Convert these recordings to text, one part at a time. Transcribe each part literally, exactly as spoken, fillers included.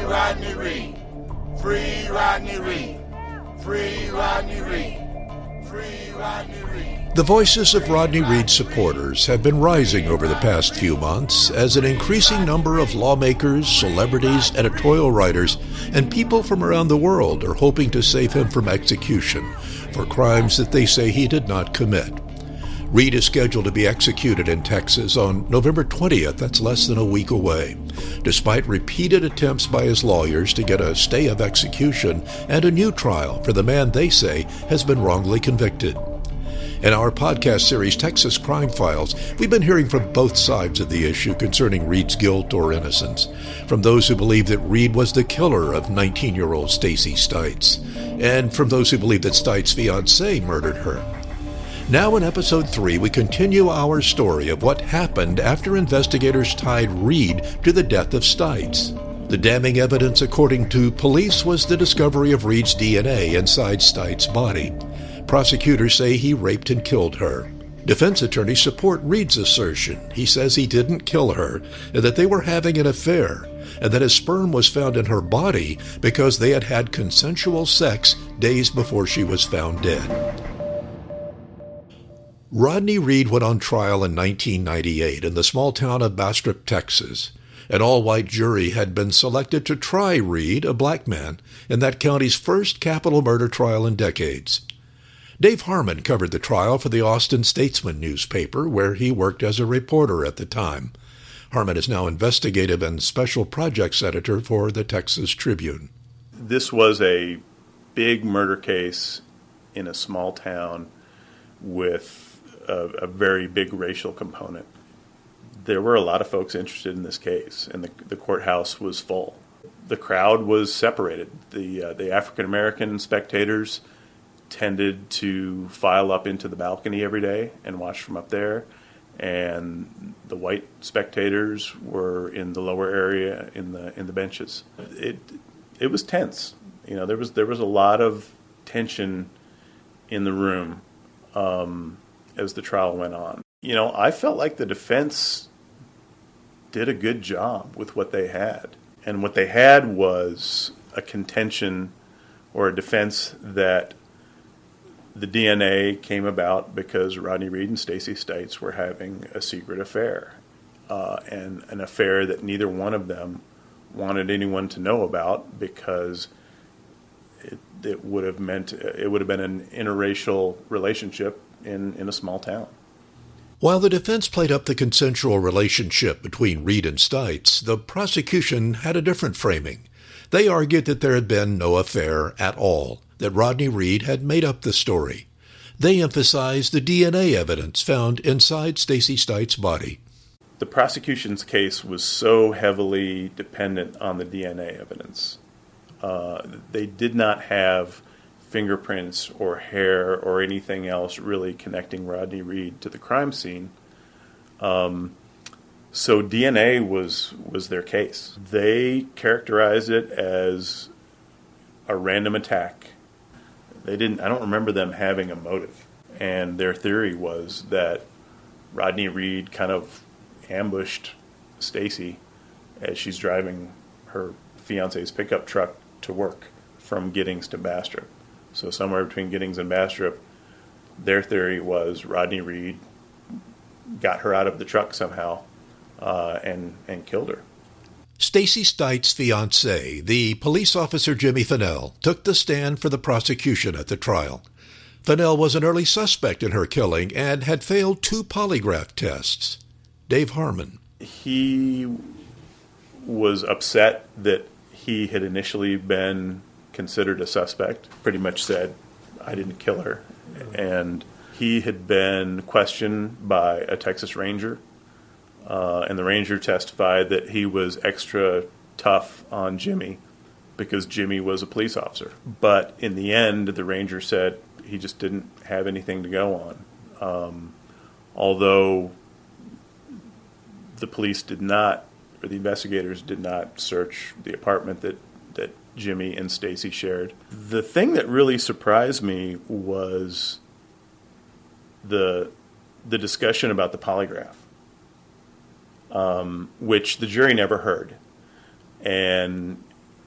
Rodney Reed. Free Rodney Reed. Free Rodney Reed. Free Rodney Reed. The voices of Rodney Reed supporters have been rising over the past few months as an increasing number of lawmakers, celebrities, editorial writers, and people from around the world are hoping to save him from execution for crimes that they say he did not commit. Reed is scheduled to be executed in Texas on November twentieth. That's less than a week away, despite repeated attempts by his lawyers to get a stay of execution and a new trial for the man they say has been wrongly convicted. In our podcast series, Texas Crime Files, we've been hearing from both sides of the issue concerning Reed's guilt or innocence, from those who believe that Reed was the killer of nineteen-year-old Stacy Stites, and from those who believe that Stites' fiancée murdered her. Now in episode three, we continue our story of what happened after investigators tied Reed to the death of Stites. The damning evidence, according to police, was the discovery of Reed's D N A inside Stites' body. Prosecutors say he raped and killed her. Defense attorneys support Reed's assertion. He says he didn't kill her, and that they were having an affair, and that his sperm was found in her body because they had had consensual sex days before she was found dead. Rodney Reed went on trial in nineteen ninety-eight in the small town of Bastrop, Texas. An all-white jury had been selected to try Reed, a black man, in that county's first capital murder trial in decades. Dave Harmon covered the trial for the Austin Statesman newspaper, where he worked as a reporter at the time. Harmon is now investigative and special projects editor for the Texas Tribune. This was a big murder case in a small town with a, a very big racial component. There were a lot of folks interested in this case, and the, the courthouse was full. The crowd was separated. The, uh, the African-American spectators tended to file up into the balcony every day and watch from up there, and the white spectators were in the lower area in the in the benches. It it was tense. You know, there was there was a lot of tension in the room um, as the trial went on. You know, I felt like the defense did a good job with what they had, and what they had was a contention or a defense that the D N A came about because Rodney Reed and Stacy Stites were having a secret affair, uh, and an affair that neither one of them wanted anyone to know about because it, it would have meant it would have been an interracial relationship in, in a small town. While the defense played up the consensual relationship between Reed and Stites, the prosecution had a different framing. They argued that there had been no affair at all, that Rodney Reed had made up the story. They emphasized the D N A evidence found inside Stacy Stites' body. The prosecution's case was so heavily dependent on the D N A evidence. Uh, they did not have fingerprints or hair or anything else really connecting Rodney Reed to the crime scene. Um, so D N A was was their case. They characterized it as a random attack. They didn't. I don't remember them having a motive, and their theory was that Rodney Reed kind of ambushed Stacy as she's driving her fiance's pickup truck to work from Giddings to Bastrop. So somewhere between Giddings and Bastrop, their theory was Rodney Reed got her out of the truck somehow uh, and and killed her. Stacy Stites' fiancé, the police officer Jimmy Fennell, took the stand for the prosecution at the trial. Fennell was an early suspect in her killing and had failed two polygraph tests. Dave Harmon. He was upset that he had initially been considered a suspect, pretty much said, I didn't kill her. And he had been questioned by a Texas Ranger, uh, and the Ranger testified that he was extra tough on Jimmy because Jimmy was a police officer. But in the end, the Ranger said he just didn't have anything to go on. Um, although the police did not, or the investigators did not search the apartment that, that Jimmy and Stacy shared. The thing that really surprised me was the the discussion about the polygraph, um, which the jury never heard. And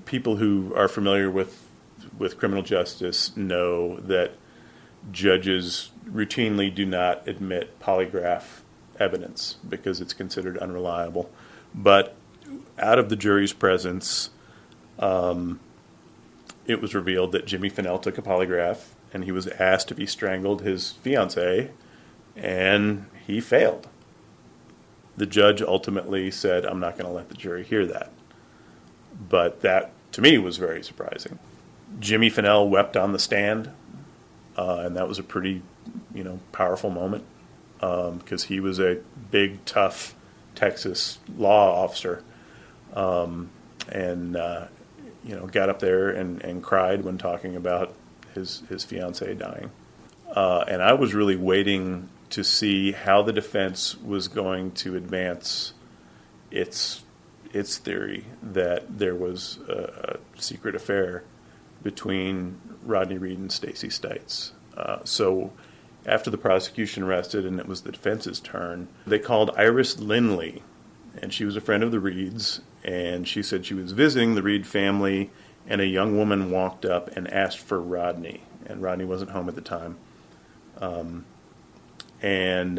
people who are familiar with with criminal justice know that judges routinely do not admit polygraph evidence because it's considered unreliable. But out of the jury's presence, um, it was revealed that Jimmy Finnell took a polygraph, and he was asked if he strangled his fiancée, and he failed. The judge ultimately said, I'm not going to let the jury hear that. But that, to me, was very surprising. Jimmy Finnell wept on the stand, uh, and that was a pretty, you know, powerful moment because um, he was a big, tough Texas law officer, um, and uh, you know, got up there and, and cried when talking about his his fiancée dying. Uh, and I was really waiting to see how the defense was going to advance its its theory that there was a, a secret affair between Rodney Reed and Stacey Stites. Uh, so after the prosecution rested and it was the defense's turn, they called Iris Lindley, and she was a friend of the Reeds, and she said she was visiting the Reed family, and a young woman walked up and asked for Rodney, and Rodney wasn't home at the time. Um, and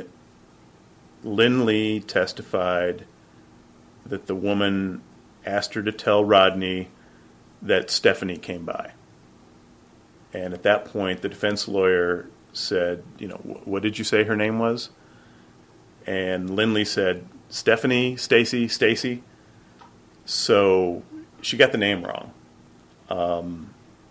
Lindley testified that the woman asked her to tell Rodney that Stephanie came by. And at that point, the defense lawyer said, you know, what did you say her name was? And Lindley said, Stephanie, Stacy, Stacy. So she got the name wrong. Um,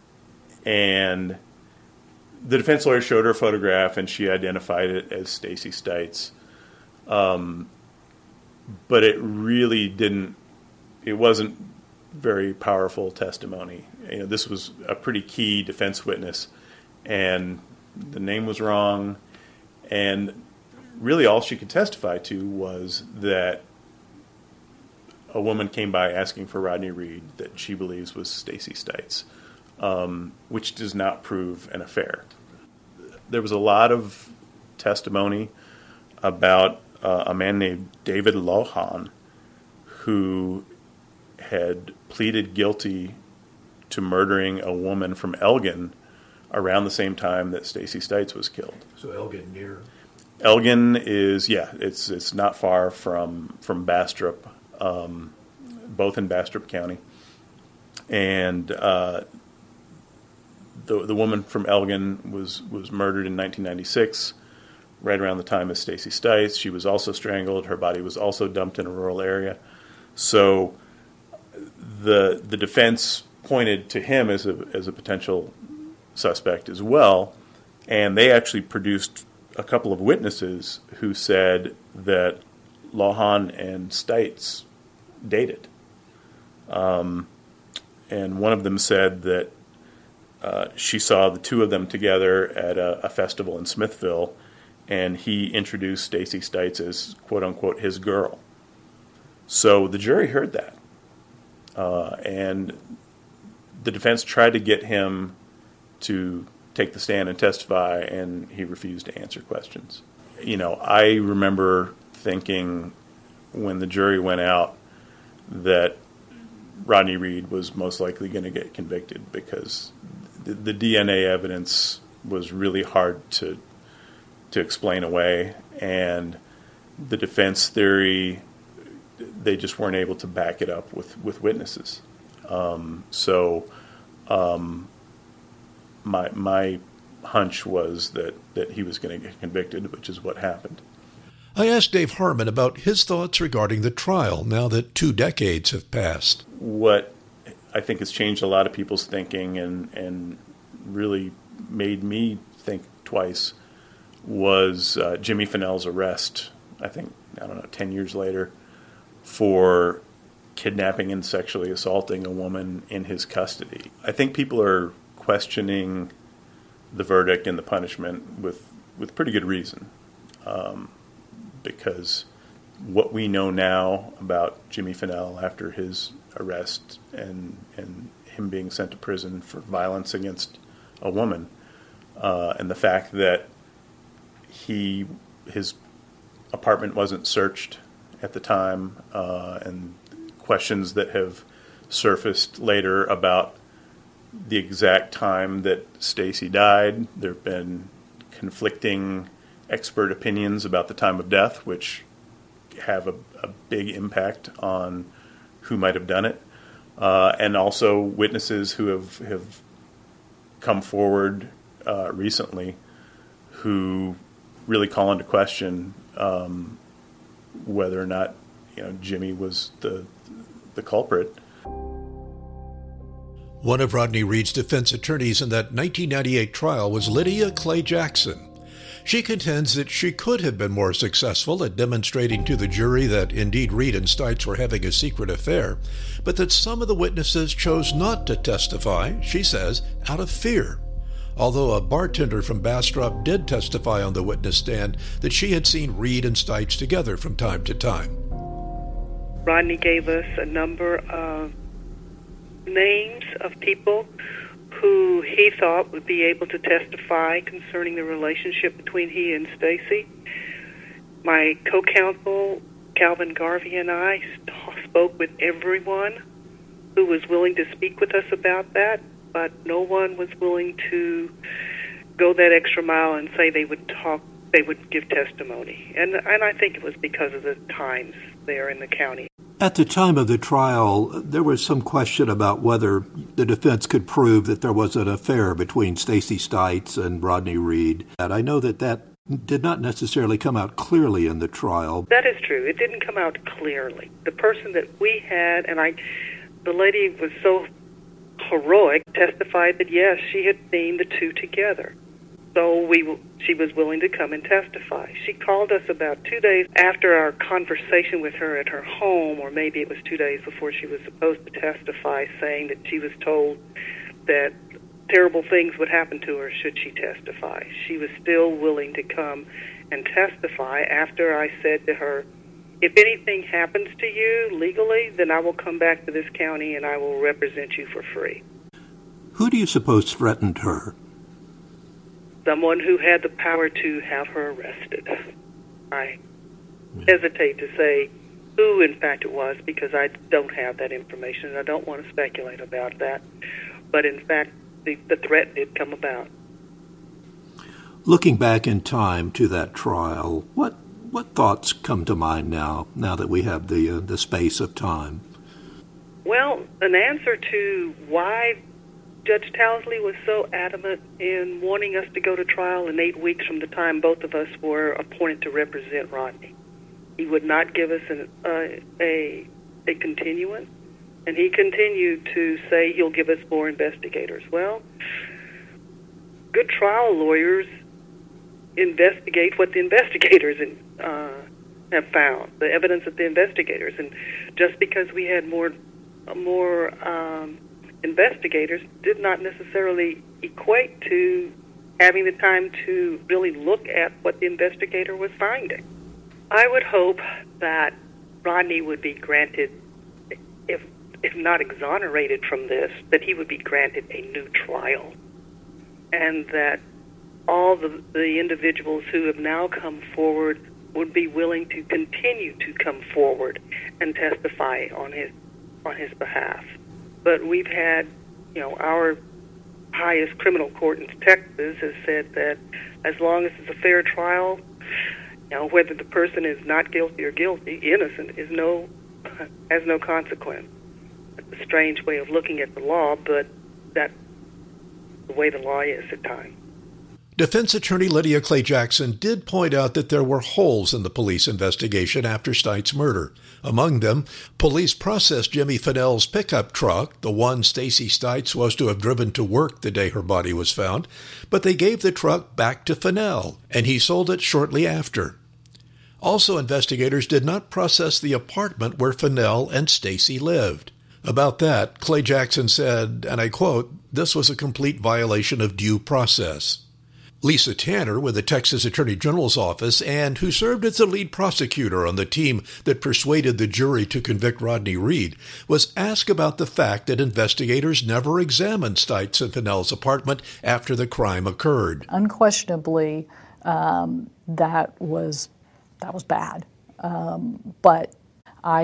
and the defense lawyer showed her a photograph, and she identified it as Stacey Stites. Um, but it really didn't, it wasn't very powerful testimony. You know, this was a pretty key defense witness, and the name was wrong, and really all she could testify to was that a woman came by asking for Rodney Reed that she believes was Stacey Stites, um, which does not prove an affair. There was a lot of testimony about uh, a man named David Lohan who had pleaded guilty to murdering a woman from Elgin around the same time that Stacey Stites was killed. So Elgin near? Elgin is, yeah, it's it's not far from from Bastrop, um, both in Bastrop County. And uh, the the woman from Elgin was, was murdered in nineteen ninety-six, right around the time as Stacey Stites. She was also strangled. Her body was also dumped in a rural area. So the the defense pointed to him as a as a potential suspect as well, and they actually produced a couple of witnesses who said that Lohan and Stites dated. Um, and one of them said that uh, she saw the two of them together at a, a festival in Smithville, and he introduced Stacey Stites as, quote-unquote, his girl. So the jury heard that. Uh, and the defense tried to get him to take the stand and testify, and he refused to answer questions. You know, I remember thinking when the jury went out that Rodney Reed was most likely going to get convicted because the, the D N A evidence was really hard to to explain away, and the defense theory, they just weren't able to back it up with, with witnesses. Um, so um, my my hunch was that, that he was going to get convicted, which is what happened. I asked Dave Harmon about his thoughts regarding the trial now that two decades have passed. What I think has changed a lot of people's thinking and, and really made me think twice was uh, Jimmy Finnell's arrest, I think, I don't know, ten years later, for kidnapping and sexually assaulting a woman in his custody. I think people are questioning the verdict and the punishment with, with pretty good reason. Um, because what we know now about Jimmy Finnell after his arrest and and him being sent to prison for violence against a woman, uh, and the fact that he his apartment wasn't searched at the time, uh, and questions that have surfaced later about the exact time that Stacy died. There have been conflicting expert opinions about the time of death, which have a, a big impact on who might have done it. Uh, and also witnesses who have, have come forward uh, recently who really call into question um, whether or not, you know, Jimmy was the the culprit. One of Rodney Reed's defense attorneys in that nineteen ninety-eight trial was Lydia Clay Jackson. She contends that she could have been more successful at demonstrating to the jury that indeed Reed and Stites were having a secret affair, but that some of the witnesses chose not to testify, she says, out of fear. Although a bartender from Bastrop did testify on the witness stand that she had seen Reed and Stites together from time to time. Rodney gave us a number of names of people who he thought would be able to testify concerning the relationship between he and Stacy. My co-counsel, Calvin Garvey, and I spoke with everyone who was willing to speak with us about that, but no one was willing to go that extra mile and say they would talk, they would give testimony. And and I think it was because of the times there in the county. At the time of the trial, there was some question about whether the defense could prove that there was an affair between Stacy Stites and Rodney Reed. And I know that that did not necessarily come out clearly in the trial. That is true. It didn't come out clearly. The person that we had, and I, the lady was so heroic, testified that yes, she had seen the two together. So we, she was willing to come and testify. She called us about two days after our conversation with her at her home, or maybe it was two days before she was supposed to testify, saying that she was told that terrible things would happen to her should she testify. She was still willing to come and testify after I said to her, if anything happens to you legally, then I will come back to this county and I will represent you for free. Who do you suppose threatened her? Someone who had the power to have her arrested. I hesitate to say who, in fact, it was because I don't have that information and I don't want to speculate about that. But, in fact, the, the threat did come about. Looking back in time to that trial, what what thoughts come to mind now, now that we have the uh, the space of time? Well, an answer to why Judge Towsley was so adamant in wanting us to go to trial in eight weeks from the time both of us were appointed to represent Rodney. He would not give us an, uh, a a continuance, and he continued to say he'll give us more investigators. Well, good trial lawyers investigate what the investigators uh, have found, the evidence of the investigators, and just because we had more more um, investigators did not necessarily equate to having the time to really look at what the investigator was finding. I would hope that Rodney would be granted, if if not exonerated from this, that he would be granted a new trial, and that all the, the individuals who have now come forward would be willing to continue to come forward and testify on his on his behalf. But we've had, you know, our highest criminal court in Texas has said that as long as it's a fair trial, you know, whether the person is not guilty or guilty, innocent is no has no consequence. It's a strange way of looking at the law, but that's the way the law is at times. Defense attorney Lydia Clay Jackson did point out that there were holes in the police investigation after Stites' murder. Among them, police processed Jimmy Fennell's pickup truck, the one Stacy Stites was to have driven to work the day her body was found, but they gave the truck back to Fennell, and he sold it shortly after. Also, investigators did not process the apartment where Fennell and Stacy lived. About that, Clay Jackson said, and I quote, "This was a complete violation of due process." Lisa Tanner with the Texas Attorney General's office and who served as the lead prosecutor on the team that persuaded the jury to convict Rodney Reed, was asked about the fact that investigators never examined Stites and Fennell's apartment after the crime occurred. Unquestionably, um, that was that was bad. Um, but I have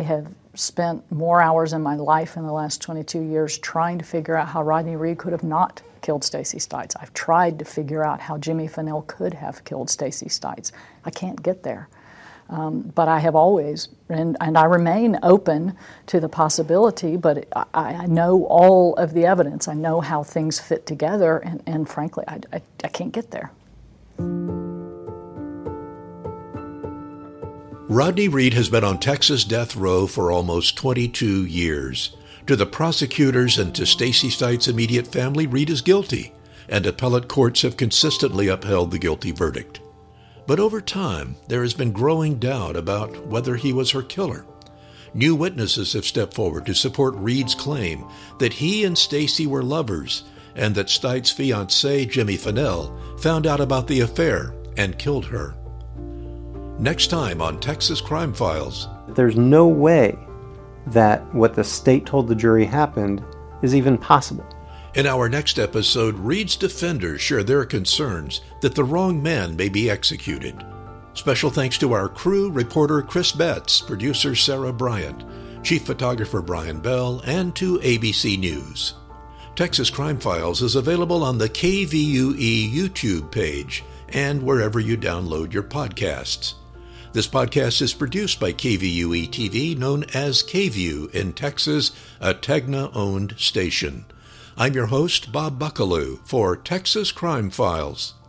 spent more hours in my life in the last twenty-two years trying to figure out how Rodney Reed could have not killed Stacey Stites. I've tried to figure out how Jimmy Finnell could have killed Stacey Stites. I can't get there. Um, but I have always, and, and I remain open to the possibility, but I, I know all of the evidence. I know how things fit together, and, and frankly, I, I, I can't get there. Rodney Reed has been on Texas death row for almost twenty-two years. To the prosecutors and to Stacey Stites' immediate family, Reed is guilty, and appellate courts have consistently upheld the guilty verdict. But over time, there has been growing doubt about whether he was her killer. New witnesses have stepped forward to support Reed's claim that he and Stacey were lovers and that Stites' fiancé, Jimmy Finnell, found out about the affair and killed her. Next time on Texas Crime Files. There's no way that what the state told the jury happened is even possible. In our next episode, Reed's defenders share their concerns that the wrong man may be executed. Special thanks to our crew, reporter Chris Betts, producer Sarah Bryant, chief photographer Brian Bell, and to A B C News. Texas Crime Files is available on the K V U E YouTube page and wherever you download your podcasts. This podcast is produced by K V U E T V, known as KView in Texas, a Tegna-owned station. I'm your host, Bob Buckaloo, for Texas Crime Files.